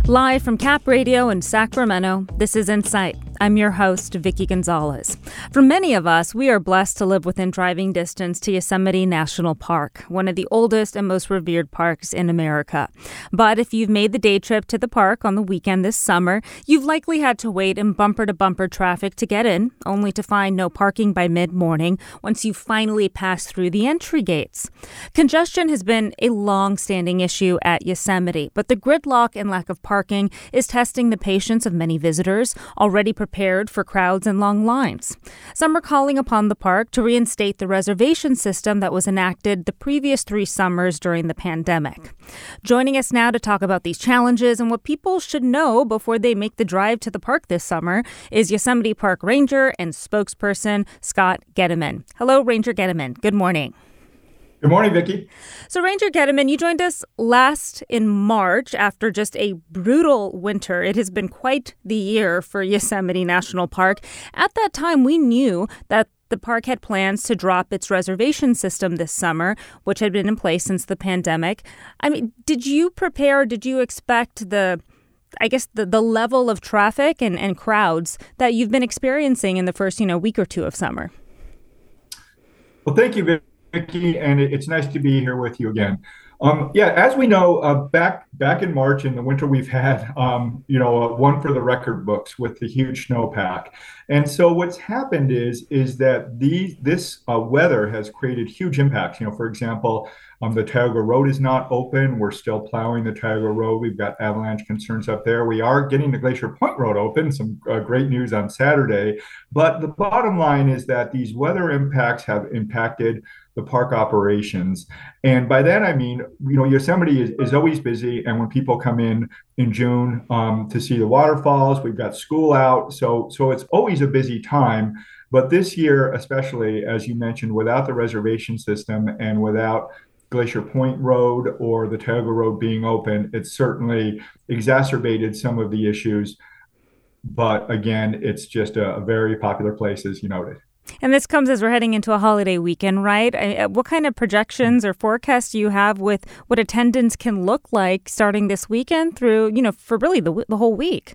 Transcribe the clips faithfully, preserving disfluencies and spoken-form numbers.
Live from Cap Radio in Sacramento, this is Insight. I'm your host, Vicky Gonzalez. For many of us, we are blessed to live within driving distance to Yosemite National Park, one of the oldest and most revered parks in America. But if you've made the day trip to the park on the weekend this summer, you've likely had to wait in bumper-to-bumper traffic to get in, only to find no parking by mid-morning once you finally pass through the entry gates. Congestion has been a long-standing issue at Yosemite, but the gridlock and lack of parking is testing the patience of many visitors already prepared for crowds and long lines. Some are calling upon the park to reinstate the reservation system that was enacted the previous three summers during the pandemic. Joining us now to talk about these challenges and what people should know before they make the drive to the park this summer is Yosemite Park Ranger and spokesperson Scott Getteman. Hello, Ranger Getteman. Good morning. Good morning, Vicki. So, Ranger Getteman, you joined us last in March after just a brutal winter. It has been quite the year for Yosemite National Park. At that time, we knew that the park had plans to drop its reservation system this summer, which had been in place since the pandemic. I mean, did you prepare, did you expect the, I guess, the, the level of traffic and, and crowds that you've been experiencing in the first, you know, week or two of summer? Well, thank you, Vicki. Vicki, and it's nice to be here with you again. Um, yeah, as we know, uh, back back in March in the winter, we've had um, you know uh, one for the record books with the huge snowpack, and so what's happened is is that these this uh, weather has created huge impacts. You know, for example, um, the Tioga Road is not open. We're still plowing the Tioga Road. We've got avalanche concerns up there. We are getting the Glacier Point Road open. Some uh, great news on Saturday, but the bottom line is that these weather impacts have impacted the park operations. And by that, I mean, you know, Yosemite is, is always busy. And when people come in in June um, to see the waterfalls, we've got school out. So, so it's always a busy time. But this year, especially, as you mentioned, without the reservation system and without Glacier Point Road or the Tioga Road being open, it certainly exacerbated some of the issues. But again, it's just a, a very popular place, as you noted. And this comes as we're heading into a holiday weekend, right? What kind of projections or forecasts do you have with what attendance can look like starting this weekend through, you know, for really the, the whole week?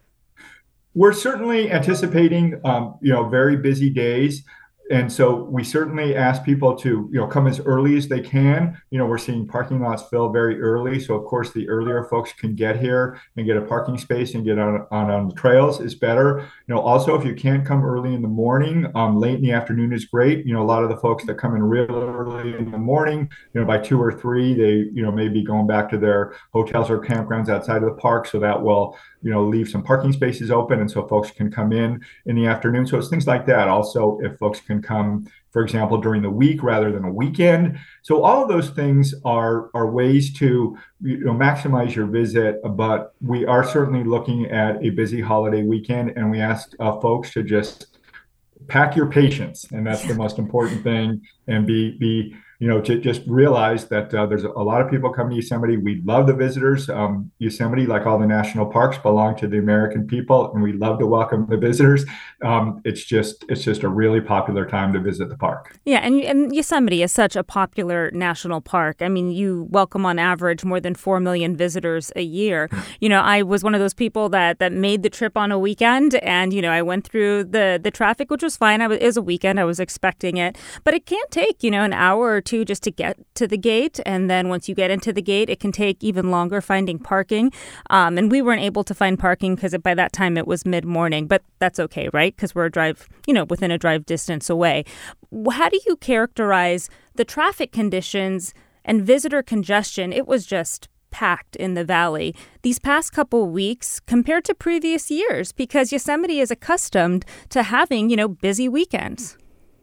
We're certainly anticipating, um, you know, very busy days. And so we certainly ask people to, you know, come as early as they can. You know, we're seeing parking lots fill very early. So, of course, the earlier folks can get here and get a parking space and get on on, on the trails is better. You know, also, if you can't come early in the morning, um, late in the afternoon is great. You know, a lot of the folks that come in real early in the morning, you know, by two or three, they, you know, may be going back to their hotels or campgrounds outside of the park. So that will, you know, leave some parking spaces open. And so folks can come in in the afternoon. So it's things like that. Also, if folks can come, for example, during the week rather than a weekend. So all of those things are are ways to, you know, maximize your visit. But we are certainly looking at a busy holiday weekend, and we ask uh, folks to just pack your patience, and that's the most important thing, and be be you know, to just realize that uh, there's a lot of people coming to Yosemite. We love the visitors. Um, Yosemite, like all the national parks, belong to the American people, and we love to welcome the visitors. Um, it's just it's just a really popular time to visit the park. Yeah, and, and Yosemite is such a popular national park. I mean, you welcome on average more than four million visitors a year. You know, I was one of those people that that made the trip on a weekend, and, you know, I went through the, the traffic, which was fine. I was, it was a weekend. I was expecting it. But it can take, you know, an hour or two just to get to the gate. And then once you get into the gate, it can take even longer finding parking. Um, and we weren't able to find parking because by that time it was mid-morning. But that's okay, right? Because we're a drive, you know, within a drive distance away. How do you characterize the traffic conditions and visitor congestion? It was just packed in the valley these past couple weeks compared to previous years, because Yosemite is accustomed to having, you know, busy weekends.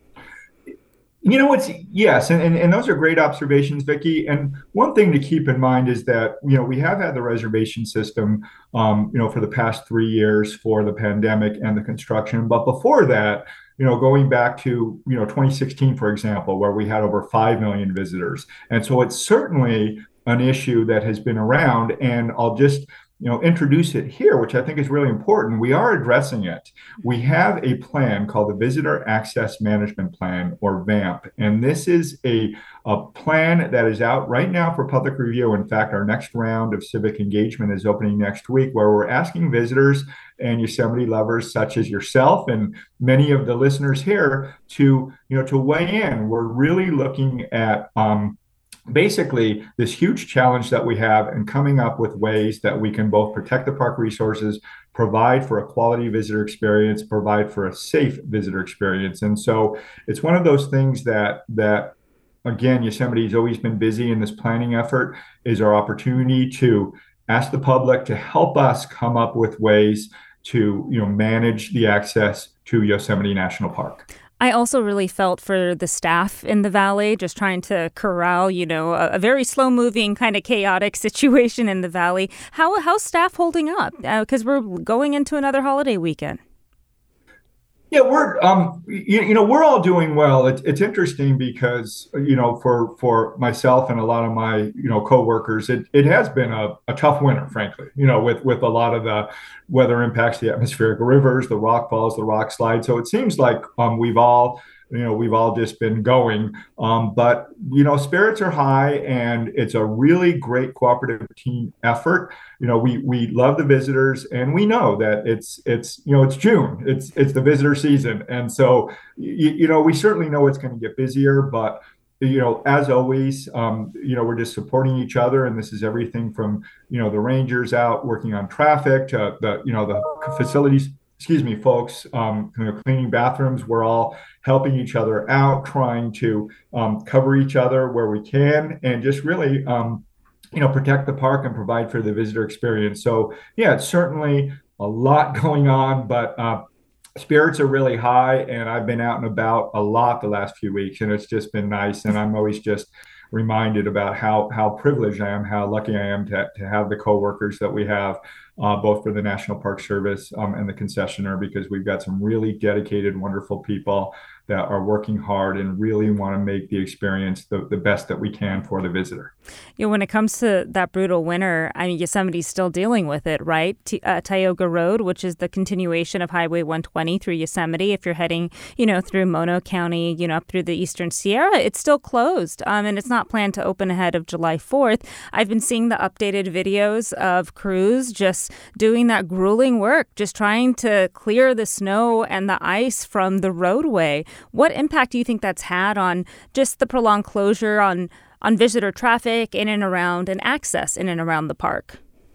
You know, it's yes, and, and, and those are great observations, Vicki. And one thing to keep in mind is that, you know, we have had the reservation system, um, you know, for the past three years for the pandemic and the construction. But before that, you know, going back to, you know, twenty sixteen, for example, where we had over five million visitors. And so it's certainly an issue that has been around, and I'll just you know, introduce it here, which I think is really important. We are addressing it. We have a plan called the Visitor Access Management Plan, or VAMP, and this is a, a plan that is out right now for public review. In fact, our next round of civic engagement is opening next week, where we're asking visitors and Yosemite lovers such as yourself and many of the listeners here to, you know, to weigh in. We're really looking at um, basically this huge challenge that we have and coming up with ways that we can both protect the park resources, provide for a quality visitor experience, provide for a safe visitor experience. And so it's one of those things that that again, Yosemite has always been busy in this planning effort, is our opportunity to ask the public to help us come up with ways to, you know, manage the access to Yosemite National Park. I also really felt for the staff in the valley, just trying to corral, you know, a, a very slow-moving, kind of chaotic situation in the valley. How how's staff holding up? Because uh, we're going into another holiday weekend. Yeah, we're um, you, you know, we're all doing well. It's it's interesting because, you know, for for myself and a lot of my, you know, coworkers, it it has been a, a tough winter, frankly. You know, with with a lot of the weather impacts, the atmospheric rivers, the rock falls, the rock slide. So it seems like um, we've all you know, we've all just been going. Um, but, you know, spirits are high, and it's a really great cooperative team effort. You know, we we love the visitors, and we know that it's, it's you know, it's June. It's it's the visitor season. And so, you, you know, we certainly know it's going to get busier, but, you know, as always, um, you know, we're just supporting each other. And this is everything from, you know, the rangers out working on traffic to the, you know, the facilities. Excuse me, folks, um, you know, cleaning bathrooms. We're all helping each other out, trying to um, cover each other where we can, and just really, um, you know, protect the park and provide for the visitor experience. So, yeah, it's certainly a lot going on, but uh, spirits are really high, and I've been out and about a lot the last few weeks, and it's just been nice. And I'm always just reminded about how how privileged I am, how lucky I am to, to have the coworkers that we have, uh, both for the National Park Service um, and the concessionaire, because we've got some really dedicated, wonderful people that are working hard and really want to make the experience the, the best that we can for the visitor. You know, when it comes to that brutal winter, I mean, Yosemite's still dealing with it, right? T- uh, Tioga Road, which is the continuation of Highway one twenty through Yosemite. If you're heading, you know, through Mono County, you know, up through the Eastern Sierra, it's still closed. Um, and it's not planned to open ahead of July fourth. I've been seeing the updated videos of crews just doing that grueling work, just trying to clear the snow and the ice from the roadway. What impact do you think that's had on just the prolonged closure, on on visitor traffic in and around, and access in and around the park?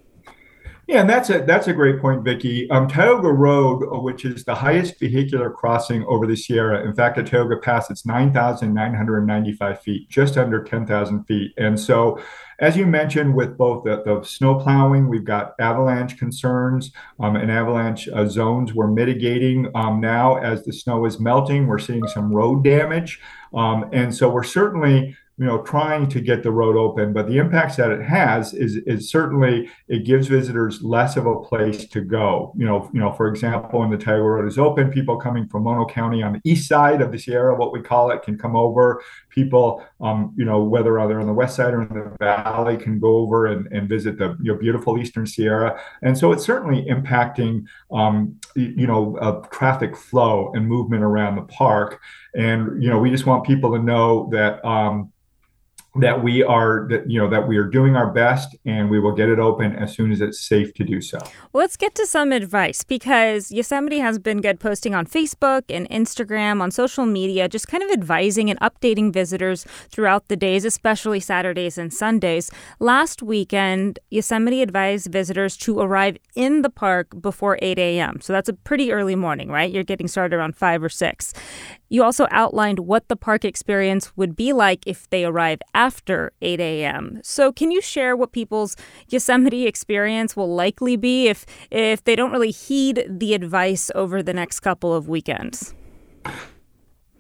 Yeah, and that's a that's a great point, Vicki. Um, Tioga Road, which is the highest vehicular crossing over the Sierra. In fact, at Tioga Pass, it's nine thousand nine hundred ninety-five feet, just under ten thousand feet. And so, as you mentioned, with both the, the snow plowing, we've got avalanche concerns um, and avalanche uh, zones we're mitigating um, now as the snow is melting. We're seeing some road damage. Um, and so we're certainly you know, trying to get the road open, but the impacts that it has is is certainly it gives visitors less of a place to go. You know, you know, for example, when the Tioga Road is open, people coming from Mono County on the east side of the Sierra, what we call it, can come over. People, um, you know, whether they're on the west side or in the valley, can go over and, and visit the you know, beautiful Eastern Sierra. And so it's certainly impacting, um, you know, uh, traffic flow and movement around the park. And you know, we just want people to know that. Um, that we are that you know that we are doing our best, and we will get it open as soon as it's safe to do so. Well, let's get to some advice, because Yosemite has been good posting on Facebook and Instagram, on social media, just kind of advising and updating visitors throughout the days, especially Saturdays and Sundays. Last weekend, Yosemite advised visitors to arrive in the park before eight a.m. So that's a pretty early morning, right? You're getting started around five or six. You also outlined what the park experience would be like if they arrive after eight a.m. So can you share what people's Yosemite experience will likely be if if they don't really heed the advice over the next couple of weekends?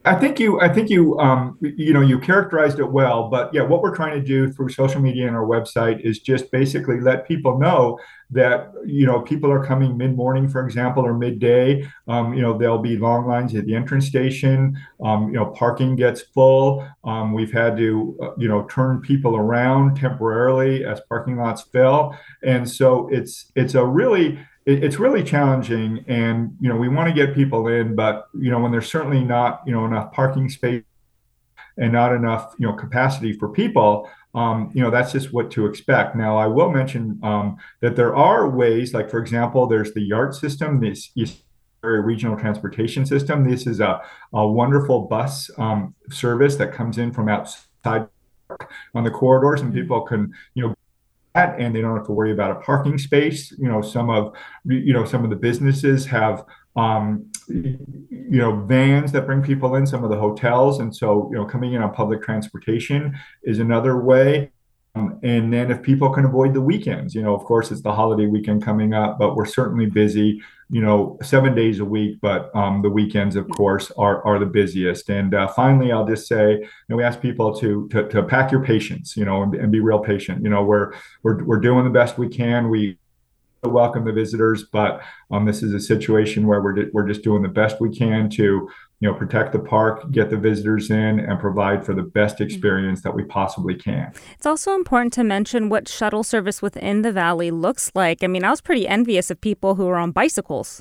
I think you, I think you, um, you know, you characterized it well. But yeah, what we're trying to do through social media and our website is just basically let people know that you know people are coming mid morning, for example, or midday. Um, you know, there'll be long lines at the entrance station. Um, you know, parking gets full. Um, we've had to, uh, you know, turn people around temporarily as parking lots fill, and so it's it's a really it's really challenging, and you know we want to get people in, but you know when there's certainly not you know enough parking space and not enough you know capacity for people, um, you know that's just what to expect. Now I will mention um, that there are ways, like for example there's the yard system, this regional transportation system. This is a, a wonderful bus um, service that comes in from outside on the corridors, and people can you know and they don't have to worry about a parking space. You know, some of you know some of the businesses have um, you know vans that bring people in. Some of the hotels, and so you know coming in on public transportation is another way. Um, and then if people can avoid the weekends, you know, of course it's the holiday weekend coming up, but we're certainly busy, you know, seven days a week. But um, the weekends, of course, are are the busiest. And uh, finally, I'll just say, you know, we ask people to to, to pack your patience, you know, and, and be real patient. You know, we're we're we're doing the best we can. We welcome the visitors, but um, this is a situation where we're we're just doing the best we can to you know protect the park, get the visitors in, and provide for the best experience that we possibly can. It's also important to mention what shuttle service within the valley looks like. I mean, I was pretty envious of people who are on bicycles.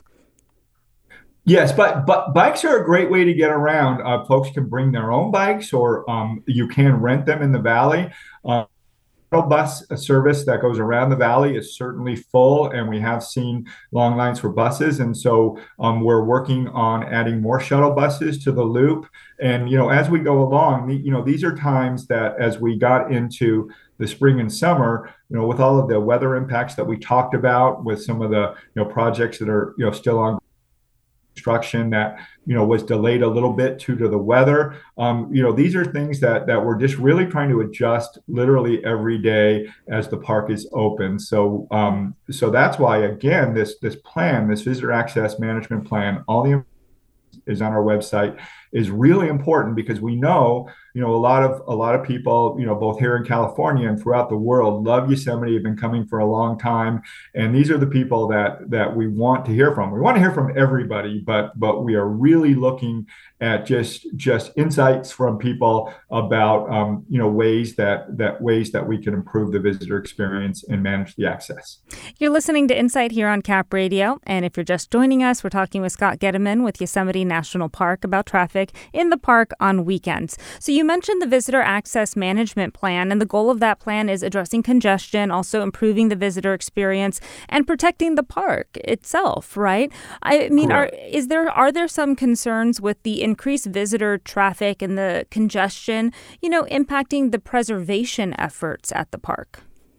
Yes, but but bikes are a great way to get around. Uh, folks can bring their own bikes, or um, you can rent them in the valley. Uh, bus service that goes around the valley is certainly full, and we have seen long lines for buses, and so um, we're working on adding more shuttle buses to the loop. And you know as we go along, you know these are times that as we got into the spring and summer, you know with all of the weather impacts that we talked about, with some of the you know projects that are you know still on construction that you know was delayed a little bit due to the weather. Um, you know, these are things that that we're just really trying to adjust literally every day as the park is open. So um, so that's why again this this plan, this visitor access management plan, all the is on our website, is really important, because we know, you know, a lot of a lot of people, you know, both here in California and throughout the world love Yosemite, have been coming for a long time. And these are the people that that we want to hear from. We want to hear from everybody, but but we are really looking at just just insights from people about um, you know, ways that that ways that we can improve the visitor experience and manage the access. You're listening to Insight here on Cap Radio, and if you're just joining us, we're talking with Scott Getteman with Yosemite National Park about traffic in the park on weekends. So you mentioned the visitor access management plan, and the goal of that plan is addressing congestion, also improving the visitor experience, and protecting the park itself, right? I mean, are is there are there some concerns with the increased visitor traffic and the congestion, you know, impacting the preservation efforts at the park?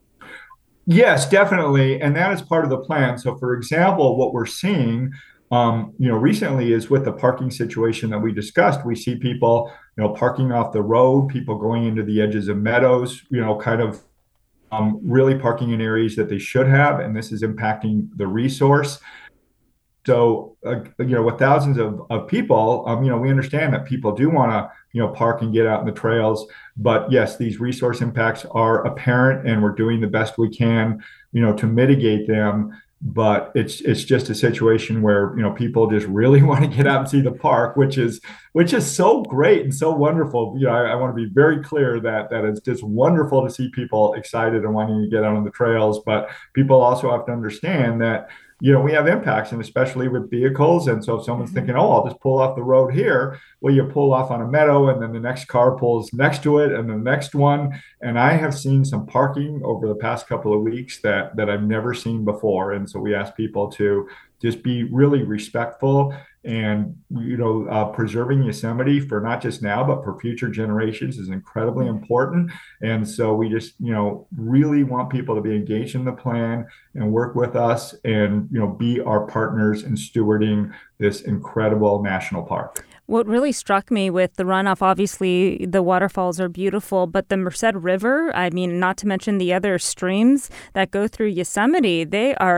Yes, definitely. And that is part of the plan. So, for example, what we're seeing, um, you know, recently is with the parking situation that we discussed. We see people, you know, parking off the road, people going into the edges of meadows, you know, kind of um, really parking in areas that they should have. And this is impacting the resource. So, uh, you know, with thousands of, of people, um, you know, we understand that people do want to, you know, park and get out in the trails. But yes, these resource impacts are apparent, and we're doing the best we can, you know, to mitigate them. But it's it's just a situation where, you know, people just really want to get out and see the park, which is which is so great and so wonderful. You know, I, I want to be very clear that that it's just wonderful to see people excited and wanting to get out on the trails. But people also have to understand that, you know, we have impacts, and especially with vehicles. And so if someone's mm-hmm. thinking, oh, I'll just pull off the road here, well, you pull off on a meadow, and then the next car pulls next to it, and the next one. And I have seen some parking over the past couple of weeks that that I've never seen before. And so we ask people to just be really respectful, and, you know, uh, preserving Yosemite for not just now, but for future generations is incredibly important. And so we just, you know, really want people to be engaged in the plan and work with us and, you know, be our partners in stewarding this incredible national park. What really struck me with the runoff, obviously the waterfalls are beautiful, but the Merced River, I mean, not to mention the other streams that go through Yosemite, they are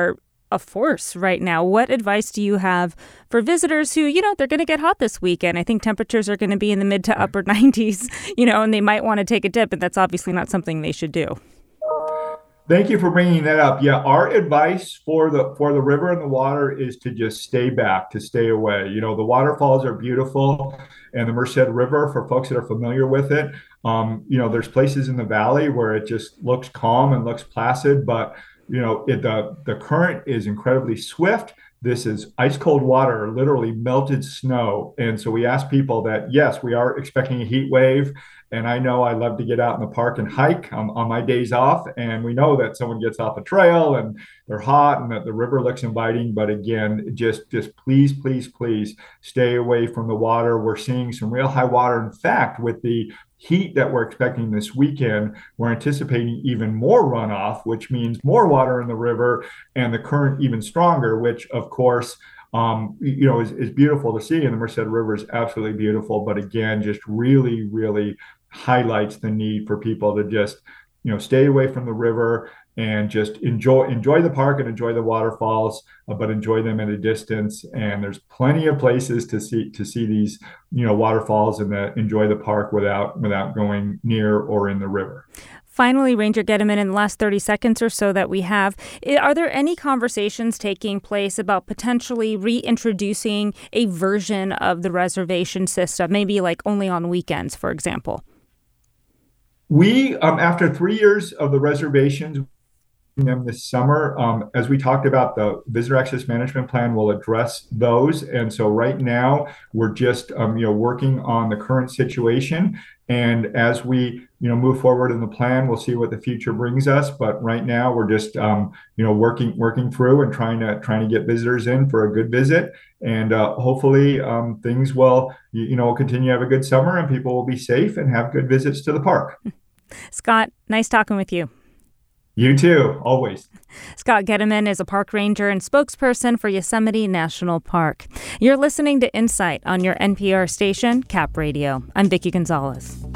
a force right now. What advice do you have for visitors who, you know, they're going to get hot this weekend? I think temperatures are going to be in the mid to upper nineties, you know, and they might want to take a dip, but that's obviously not something they should do. Thank you for bringing that up. Yeah, our advice for the for the river and the water is to just stay back, to stay away. You know, the waterfalls are beautiful, and the Merced River, for folks that are familiar with it, um, you know, there's places in the valley where it just looks calm and looks placid, but you know, it, the the current is incredibly swift. This is ice cold water, literally melted snow. And so we ask people that, yes, we are expecting a heat wave. And I know I love to get out in the park and hike um, on my days off. And we know that someone gets off a trail and they're hot and that the river looks inviting. But again, just, just please, please, please stay away from the water. We're seeing some real high water. In fact, with the heat that we're expecting this weekend, we're anticipating even more runoff, which means more water in the river and the current even stronger, which of course, um, you know, is, is beautiful to see. And the Merced River is absolutely beautiful. But again, just really, really highlights the need for people to just, you know, stay away from the river and just enjoy enjoy the park and enjoy the waterfalls, uh, but enjoy them at a distance. And there's plenty of places to see to see these, you know, waterfalls and the, enjoy the park without without going near or in the river. Finally, Ranger Getterman, in the last thirty seconds or so that we have, are there any conversations taking place about potentially reintroducing a version of the reservation system, maybe like only on weekends, for example? We, um, after three years of the reservations, them this summer. Um, as we talked about, the visitor access management plan will address those. And so right now we're just, um, you know, working on the current situation. And as we, you know, move forward in the plan, we'll see what the future brings us. But right now we're just, um, you know, working, working through and trying to, trying to get visitors in for a good visit. And uh, hopefully um, things will, you, you know, continue to have a good summer and people will be safe and have good visits to the park. Scott, nice talking with you. You too, always. Scott Getterman is a park ranger and spokesperson for Yosemite National Park. You're listening to Insight on your N P R station, Cap Radio. I'm Vicki Gonzalez.